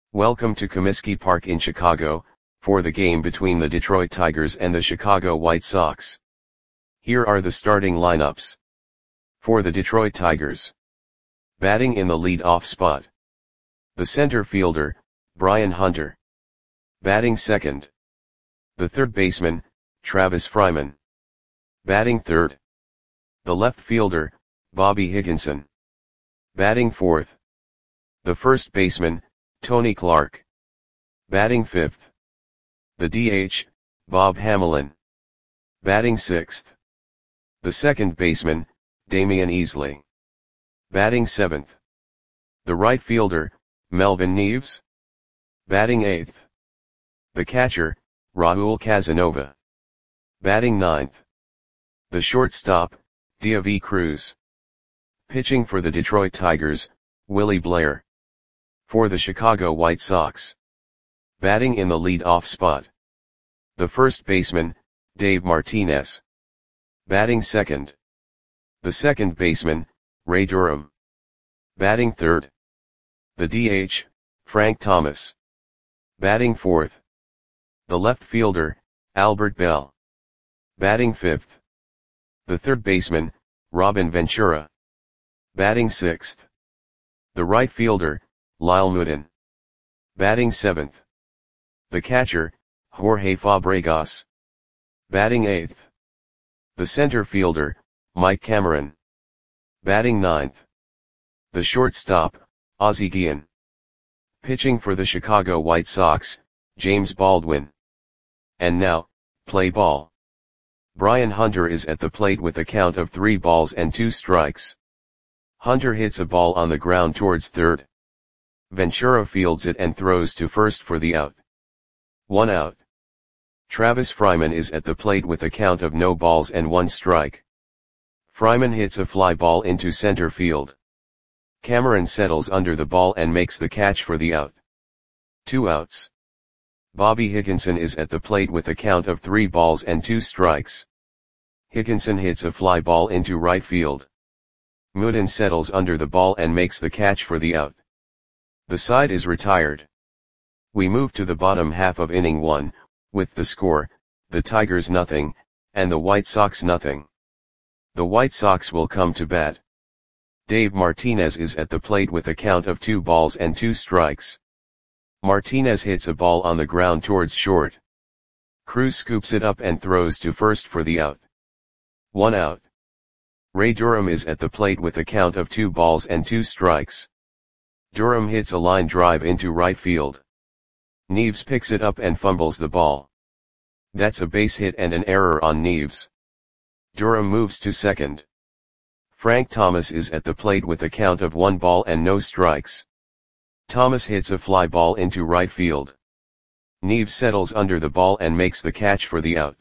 Welcome to Comiskey Park in Chicago, for the game between the Detroit Tigers and the Chicago White Sox. Here are the starting lineups. For the Detroit Tigers. Batting in the lead-off spot. The center fielder, Brian Hunter. Batting second. The third baseman, Travis Fryman. Batting third. The left fielder, Bobby Higginson. Batting fourth. The first baseman, Tony Clark. Batting fifth. The DH, Bob Hamelin. Batting sixth. The second baseman, Damian Easley. Batting seventh. The right fielder, Melvin Neves. Batting eighth. The catcher, Raul Casanova. Batting ninth. The shortstop, Deivi Cruz. Pitching for the Detroit Tigers, Willie Blair. For the Chicago White Sox. Batting in the lead-off spot. The first baseman, Dave Martinez. Batting second. The second baseman, Ray Durham. Batting third. The DH, Frank Thomas. Batting fourth. The left fielder, Albert Belle. Batting fifth. The third baseman, Robin Ventura. Batting sixth. The right fielder, Lyle Moodin. Batting seventh. The catcher, Jorge Fabregas. Batting eighth. The center fielder, Mike Cameron. Batting ninth. The shortstop, Ozzie Guillen. Pitching for the Chicago White Sox, James Baldwin. And now, play ball. Brian Hunter is at the plate with a count of 3 balls and 2 strikes. Hunter hits a ball on the ground towards third. Ventura fields it and throws to first for the out. 1 out. Travis Fryman is at the plate with a count of no balls and 1 strike. Fryman hits a fly ball into center field. Cameron settles under the ball and makes the catch for the out. 2 outs. Bobby Higginson is at the plate with a count of 3 balls and 2 strikes. Higginson hits a fly ball into right field. Moodin settles under the ball and makes the catch for the out. The side is retired. We move to the bottom half of inning 1, with the score, the Tigers nothing, and the White Sox nothing. The White Sox will come to bat. Dave Martinez is at the plate with a count of 2 balls and 2 strikes. Martinez hits a ball on the ground towards short. Cruz scoops it up and throws to first for the out. 1 out. Ray Durham is at the plate with a count of 2 balls and 2 strikes. Durham hits a line drive into right field. Neves picks it up and fumbles the ball. That's a base hit and an error on Neves. Durham moves to second. Frank Thomas is at the plate with a count of 1 ball and no strikes. Thomas hits a fly ball into right field. Neves settles under the ball and makes the catch for the out.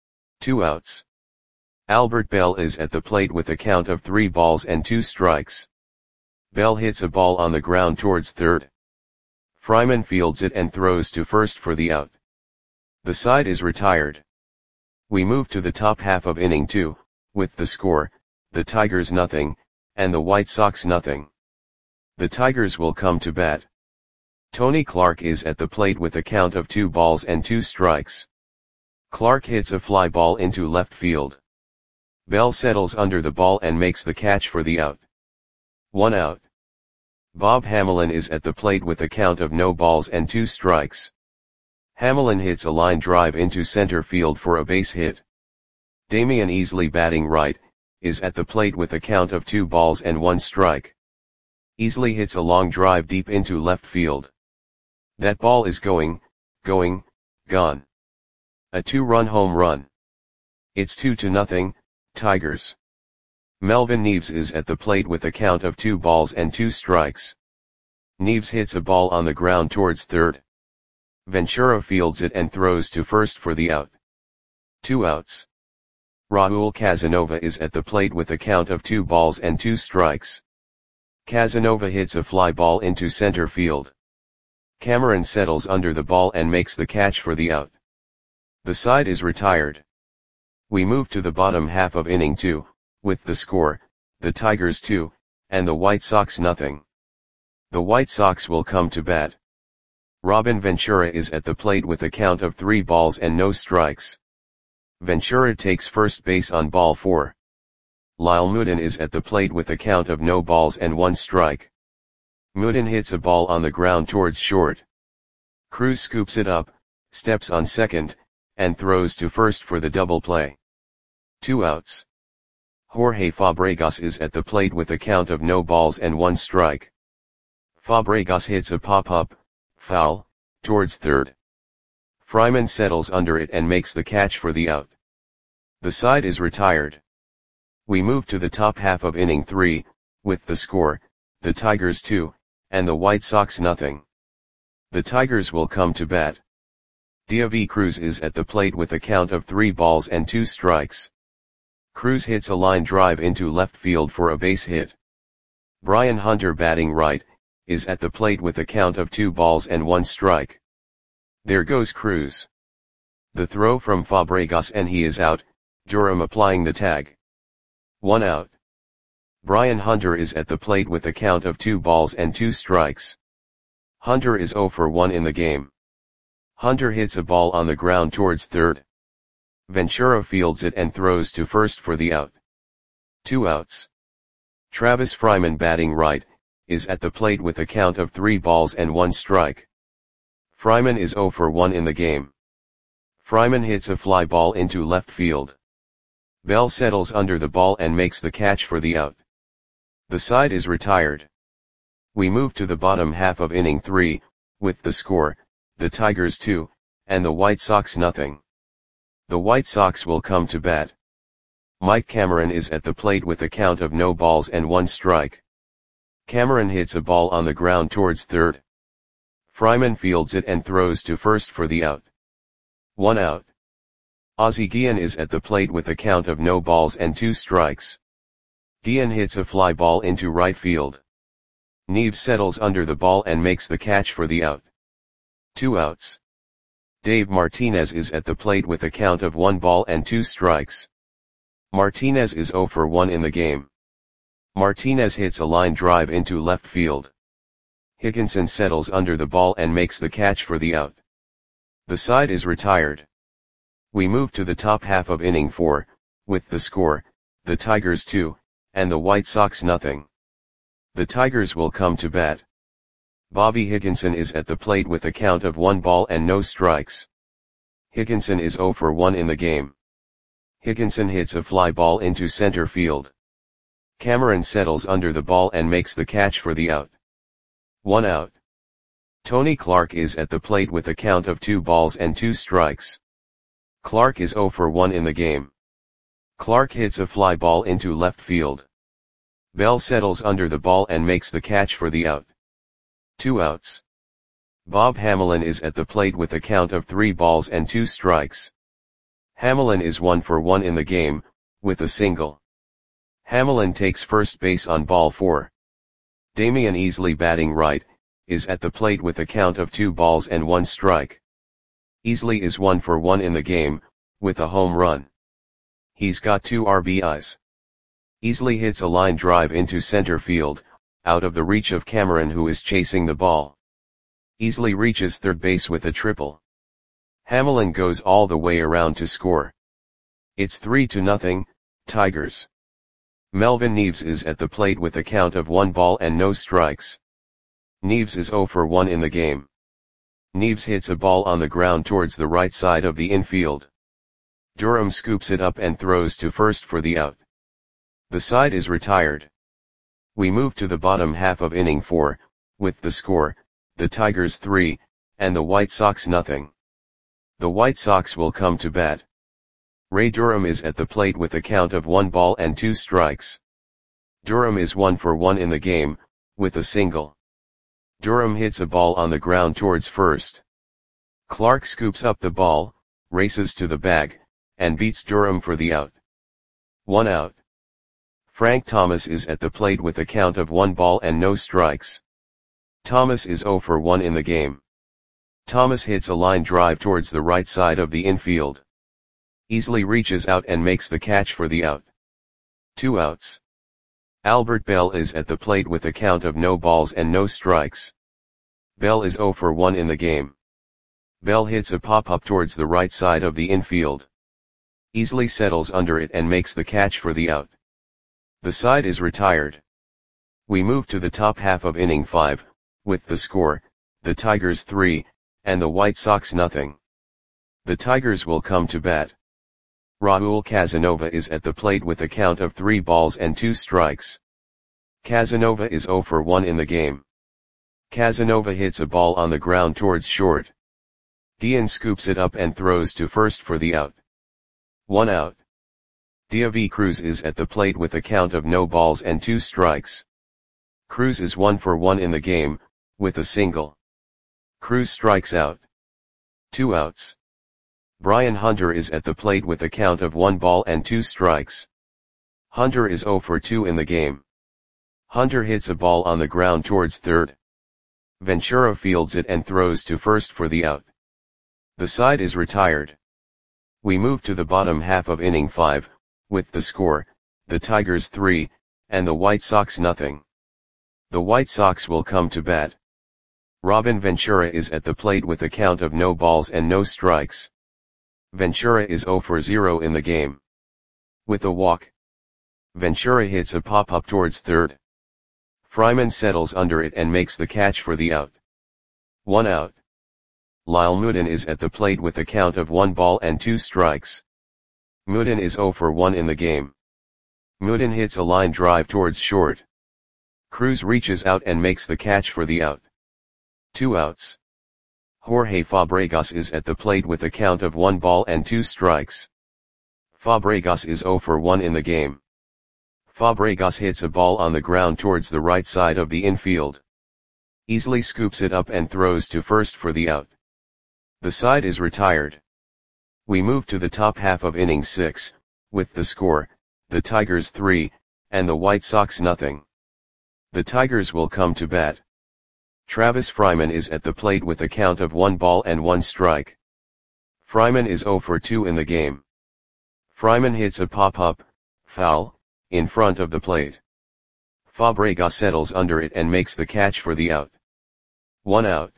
2 outs. Albert Belle is at the plate with a count of 3 balls and 2 strikes. Belle hits a ball on the ground towards third. Fryman fields it and throws to first for the out. The side is retired. We move to the top half of inning 2, with the score, the Tigers nothing, and the White Sox nothing. The Tigers will come to bat. Tony Clark is at the plate with a count of 2 balls and 2 strikes. Clark hits a fly ball into left field. Belle settles under the ball and makes the catch for the out. 1 out. Bob Hamelin is at the plate with a count of no balls and 2 strikes. Hamelin hits a line drive into center field for a base hit. Damian Easley, batting right, is at the plate with a count of 2 balls and 1 strike. Easley hits a long drive deep into left field. That ball is gone. A 2-run home run. It's 2-0, Tigers. Melvin Neves is at the plate with a count of 2 balls and 2 strikes. Neves hits a ball on the ground towards third. Ventura fields it and throws to first for the out. 2 outs. Raul Casanova is at the plate with a count of 2 balls and 2 strikes. Casanova hits a fly ball into center field. Cameron settles under the ball and makes the catch for the out. The side is retired. We move to the bottom half of inning 2, with the score, the Tigers 2, and the White Sox nothing. The White Sox will come to bat. Robin Ventura is at the plate with a count of 3 balls and no strikes. Ventura takes first base on ball 4. Lyle Mutin is at the plate with a count of no balls and 1 strike. Mutin hits a ball on the ground towards short. Cruz scoops it up, steps on second, and throws to first for the double play. 2 outs. Jorge Fabregas is at the plate with a count of no balls and 1 strike. Fabregas hits a pop-up, foul, towards third. Fryman settles under it and makes the catch for the out. The side is retired. We move to the top half of inning 3, with the score, the Tigers 2, and the White Sox nothing. The Tigers will come to bat. David Cruz is at the plate with a count of 3 balls and 2 strikes. Cruz hits a line drive into left field for a base hit. Brian Hunter, batting right, is at the plate with a count of 2 balls and 1 strike. There goes Cruz. The throw from Fabregas and he is out, Durham applying the tag. 1 out. Brian Hunter is at the plate with a count of 2 balls and 2 strikes. Hunter is 0 for 1 in the game. Hunter hits a ball on the ground towards third. Ventura fields it and throws to first for the out. 2 outs. Travis Fryman, batting right, is at the plate with a count of 3 balls and 1 strike. Fryman is 0 for 1 in the game. Fryman hits a fly ball into left field. Bell settles under the ball and makes the catch for the out. The side is retired. We move to the bottom half of inning 3, with the score, the Tigers 2, and the White Sox nothing. The White Sox will come to bat. Mike Cameron is at the plate with a count of no balls and 1 strike. Cameron hits a ball on the ground towards third. Fryman fields it and throws to first for the out. 1 out. Ozzie Guillen is at the plate with a count of no balls and 2 strikes. Guillen hits a fly ball into right field. Neves settles under the ball and makes the catch for the out. 2 outs. Dave Martinez is at the plate with a count of 1 ball and 2 strikes. Martinez is 0 for 1 in the game. Martinez hits a line drive into left field. Higginson settles under the ball and makes the catch for the out. The side is retired. We move to the top half of inning 4, with the score, the Tigers 2, and the White Sox nothing. The Tigers will come to bat. Bobby Higginson is at the plate with a count of 1 ball and no strikes. Higginson is 0 for 1 in the game. Higginson hits a fly ball into center field. Cameron settles under the ball and makes the catch for the out. 1 out. Tony Clark is at the plate with a count of 2 balls and 2 strikes. Clark is 0 for 1 in the game. Clark hits a fly ball into left field. Bell settles under the ball and makes the catch for the out. 2 outs. Bob Hamelin is at the plate with a count of 3 balls and 2 strikes. Hamelin is 1 for 1 in the game, with a single. Hamelin takes first base on ball 4. Damian Easley, batting right, is at the plate with a count of 2 balls and 1 strike. Easley is 1 for 1 in the game, with a home run. He's got 2 RBIs. Easley hits a line drive into center field, out of the reach of Cameron, who is chasing the ball. Easley reaches third base with a triple. Hamelin goes all the way around to score. It's 3-0, Tigers. Melvin Neves is at the plate with a count of 1 ball and no strikes. Neves is 0 for 1 in the game. Neves hits a ball on the ground towards the right side of the infield. Durham scoops it up and throws to first for the out. The side is retired. We move to the bottom half of inning 4, with the score, the Tigers 3, and the White Sox nothing. The White Sox will come to bat. Ray Durham is at the plate with a count of 1 ball and 2 strikes. Durham is 1 for 1 in the game, with a single. Durham hits a ball on the ground towards first. Clark scoops up the ball, races to the bag, and beats Durham for the out. 1 out. Frank Thomas is at the plate with a count of 1 ball and no strikes. Thomas is 0 for 1 in the game. Thomas hits a line drive towards the right side of the infield. Easley reaches out and makes the catch for the out. 2 outs. Albert Bell is at the plate with a count of no balls and no strikes. Bell is 0 for 1 in the game. Bell hits a pop-up towards the right side of the infield. Easily settles under it and makes the catch for the out. The side is retired. We move to the top half of inning 5, with the score, the Tigers 3, and the White Sox nothing. The Tigers will come to bat. Raul Casanova is at the plate with a count of 3 balls and 2 strikes. Casanova is 0 for 1 in the game. Casanova hits a ball on the ground towards short. Guillen scoops it up and throws to first for the out. 1 out. Deivi Cruz is at the plate with a count of no balls and 2 strikes. Cruz is 1 for 1 in the game, with a single. Cruz strikes out. 2 outs. Brian Hunter is at the plate with a count of 1 ball and 2 strikes. Hunter is 0 for 2 in the game. Hunter hits a ball on the ground towards third. Ventura fields it and throws to first for the out. The side is retired. We move to the bottom half of inning 5, with the score, the Tigers 3, and the White Sox nothing. The White Sox will come to bat. Robin Ventura is at the plate with a count of no balls and no strikes. Ventura is 0 for 0 in the game. With a walk. Ventura hits a pop-up towards third. Fryman settles under it and makes the catch for the out. 1 out. Lyle Moodin is at the plate with a count of 1 ball and 2 strikes. Moodin is 0 for 1 in the game. Moodin hits a line drive towards short. Cruz reaches out and makes the catch for the out. 2 outs. Jorge Fabregas is at the plate with a count of 1 ball and 2 strikes. Fabregas is 0 for 1 in the game. Fabregas hits a ball on the ground towards the right side of the infield. Easily scoops it up and throws to first for the out. The side is retired. We move to the top half of inning 6, with the score, the Tigers 3, and the White Sox nothing. The Tigers will come to bat. Travis Fryman is at the plate with a count of 1 ball and 1 strike. Fryman is 0 for 2 in the game. Fryman hits a pop-up, foul, in front of the plate. Fabregas settles under it and makes the catch for the out. 1 out.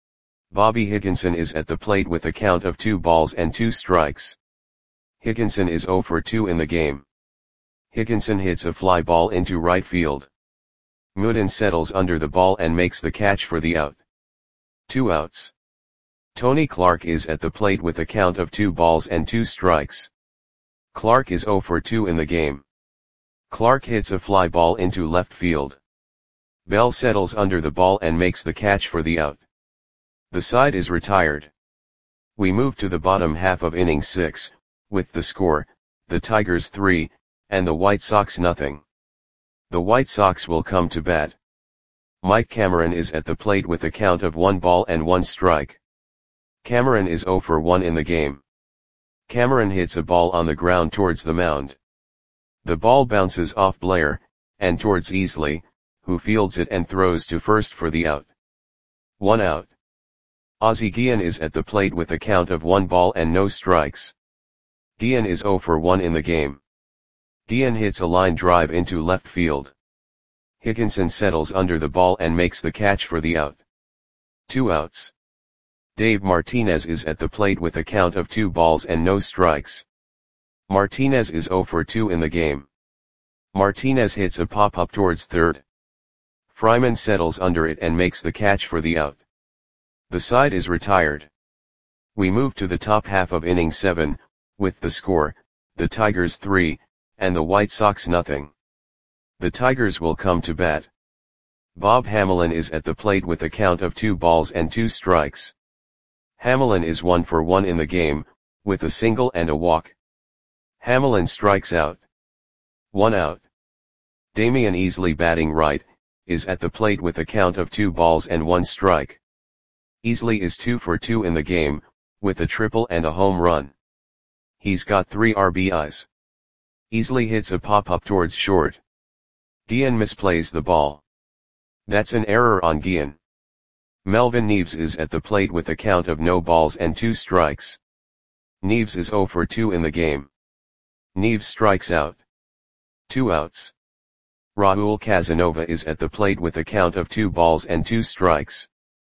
Bobby Higginson is at the plate with a count of 2 balls and 2 strikes. Higginson is 0 for 2 in the game. Higginson hits a fly ball into right field. Moodin settles under the ball and makes the catch for the out. 2 outs. Tony Clark is at the plate with a count of 2 balls and 2 strikes. Clark is 0 for 2 in the game. Clark hits a fly ball into left field. Bell settles under the ball and makes the catch for the out. The side is retired. We move to the bottom half of inning 6, with the score, the Tigers 3, and the White Sox nothing. The White Sox will come to bat. Mike Cameron is at the plate with a count of 1 ball and 1 strike. Cameron is 0 for 1 in the game. Cameron hits a ball on the ground towards the mound. The ball bounces off Blair, and towards Easley, who fields it and throws to first for the out. 1 out. Ozzie Guillen is at the plate with a count of 1 ball and no strikes. Guillen is 0 for 1 in the game. Guillen hits a line drive into left field. Higginson settles under the ball and makes the catch for the out. 2 outs. Dave Martinez is at the plate with a count of 2 balls and no strikes. Martinez is 0 for 2 in the game. Martinez hits a pop-up towards third. Fryman settles under it and makes the catch for the out. The side is retired. We move to the top half of inning 7, with the score, the Tigers 3, and the White Sox nothing. The Tigers will come to bat. Bob Hamelin is at the plate with a count of 2 balls and 2 strikes. Hamelin is 1 for 1 in the game, with a single and a walk. Hamelin strikes out. 1 out. Damian Easley, batting right, is at the plate with a count of 2 balls and 1 strike. Easley is 2 for 2 in the game, with a triple and a home run. He's got 3 RBIs. Easley hits a pop-up towards short. Guillen misplays the ball. That's an error on Guillen. Melvin Neves is at the plate with a count of no balls and 2 strikes. Neves is 0 for 2 in the game. Neves strikes out. 2 outs. Raul Casanova is at the plate with a count of 2 balls and 2 strikes.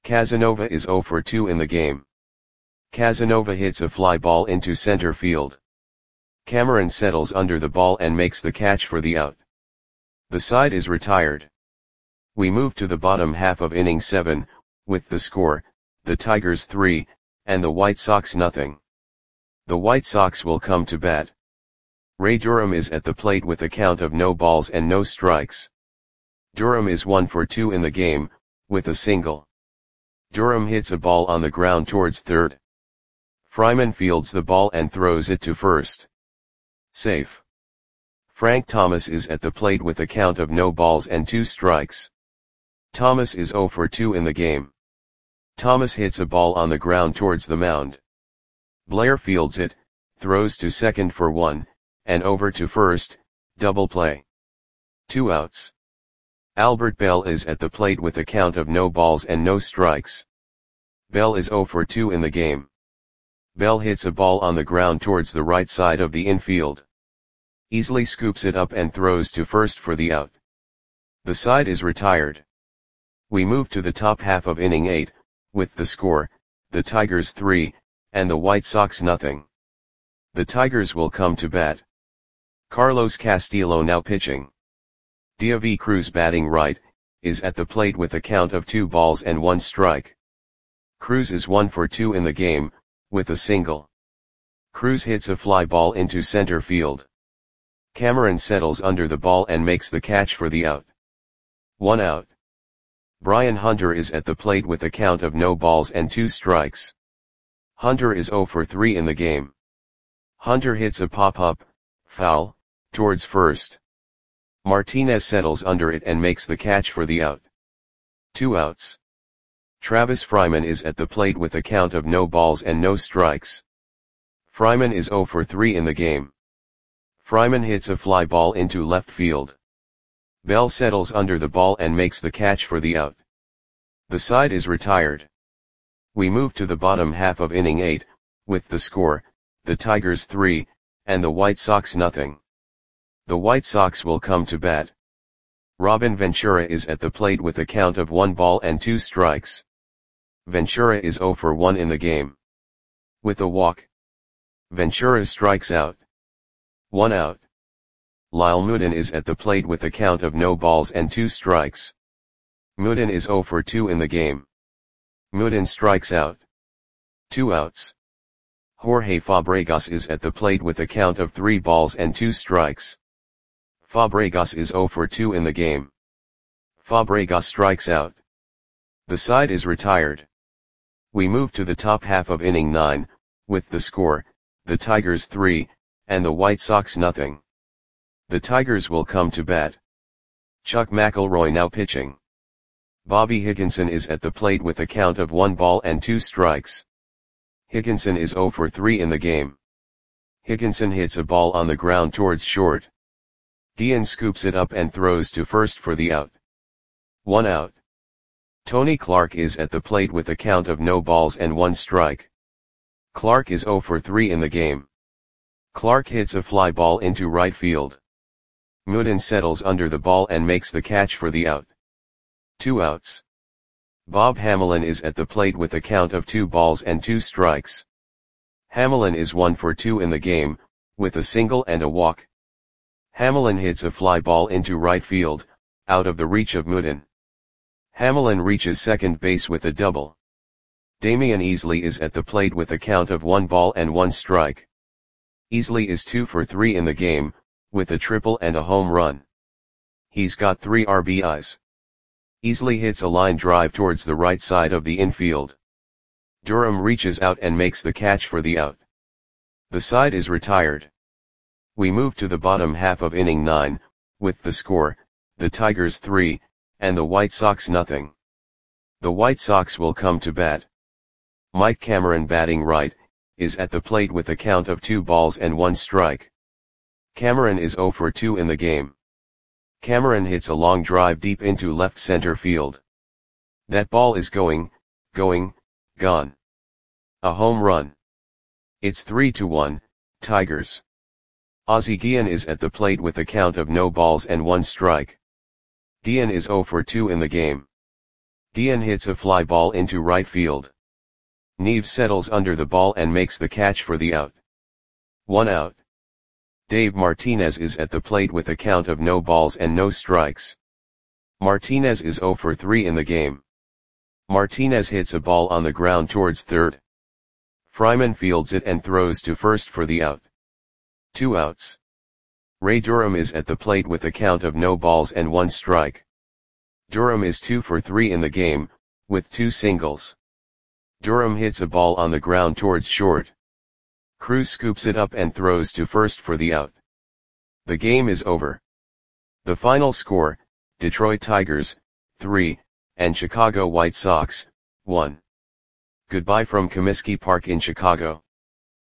Casanova is 0 for 2 in the game. Casanova hits a fly ball into center field. Cameron settles under the ball and makes the catch for the out. The side is retired. We move to the bottom half of inning 7, with the score, the Tigers 3, and the White Sox nothing. The White Sox will come to bat. Ray Durham is at the plate with a count of no balls and no strikes. Durham is 1 for 2 in the game, with a single. Durham hits a ball on the ground towards third. Fryman fields the ball and throws it to first. Safe. Frank Thomas is at the plate with a count of no balls and 2 strikes. Thomas is 0 for 2 in the game. Thomas hits a ball on the ground towards the mound. Blair fields it, throws to second for 1, and over to first, double play. 2 outs. Albert Bell is at the plate with a count of no balls and no strikes. Bell is 0 for 2 in the game. Bell hits a ball on the ground towards the right side of the infield. Easily scoops it up and throws to first for the out. The side is retired. We move to the top half of inning 8, with the score, the Tigers 3, and the White Sox nothing. The Tigers will come to bat. Carlos Castillo now pitching. Deivi Cruz batting right, is at the plate with a count of 2 balls and 1 strike. Cruz is 1 for 2 in the game, with a single. Cruz hits a fly ball into center field. Cameron settles under the ball and makes the catch for the out. 1 out. Brian Hunter is at the plate with a count of no balls and 2 strikes. Hunter is 0 for 3 in the game. Hunter hits a pop-up, foul, towards first. Martinez settles under it and makes the catch for the out. 2 outs. Travis Fryman is at the plate with a count of no balls and no strikes. Fryman is 0 for 3 in the game. Fryman hits a fly ball into left field. Bell settles under the ball and makes the catch for the out. The side is retired. We move to the bottom half of inning 8, with the score, the Tigers 3, and the White Sox nothing. The White Sox will come to bat. Robin Ventura is at the plate with a count of 1 ball and 2 strikes. Ventura is 0 for 1 in the game. With a walk, Ventura strikes out. 1 out. Lyle Moodin is at the plate with a count of no balls and 2 strikes. Moodin is 0 for 2 in the game. Moodin strikes out. 2 outs. Jorge Fabregas is at the plate with a count of 3 balls and 2 strikes. Fabregas is 0 for 2 in the game. Fabregas strikes out. The side is retired. We move to the top half of inning 9, with the score, the Tigers 3, and the White Sox nothing. The Tigers will come to bat. Chuck McElroy now pitching. Bobby Higginson is at the plate with a count of 1 ball and 2 strikes. Higginson is 0 for 3 in the game. Higginson hits a ball on the ground towards short. Guillen scoops it up and throws to first for the out. 1 out. Tony Clark is at the plate with a count of no balls and 1 strike. Clark is 0 for 3 in the game. Clark hits a fly ball into right field. Moodin settles under the ball and makes the catch for the out. 2 outs. Bob Hamelin is at the plate with a count of 2 balls and 2 strikes. Hamelin is 1 for 2 in the game, with a single and a walk. Hamelin hits a fly ball into right field, out of the reach of Moodin. Hamelin reaches second base with a double. Damian Easley is at the plate with a count of 1 ball and 1 strike. Easley is 2 for 3 in the game, with a triple and a home run. He's got 3 RBIs. Easley hits a line drive towards the right side of the infield. Durham reaches out and makes the catch for the out. The side is retired. We move to the bottom half of inning 9, with the score, the Tigers 3, and the White Sox nothing. The White Sox will come to bat. Mike Cameron batting right, is at the plate with a count of 2 balls and 1 strike. Cameron is 0 for 2 in the game. Cameron hits a long drive deep into left center field. That ball is gone. A home run. It's 3-1, Tigers. Ozzie Guillen is at the plate with a count of no balls and 1 strike. Guillen is 0 for 2 in the game. Guillen hits a fly ball into right field. Neves settles under the ball and makes the catch for the out. 1 out. Dave Martinez is at the plate with a count of no balls and no strikes. Martinez is 0 for 3 in the game. Martinez hits a ball on the ground towards third. Fryman fields it and throws to first for the out. 2 outs. Ray Durham is at the plate with a count of no balls and 1 strike. Durham is 2 for 3 in the game, with 2 singles. Durham hits a ball on the ground towards short. Cruz scoops it up and throws to first for the out. The game is over. The final score, Detroit Tigers, 3, and Chicago White Sox, 1. Goodbye from Comiskey Park in Chicago.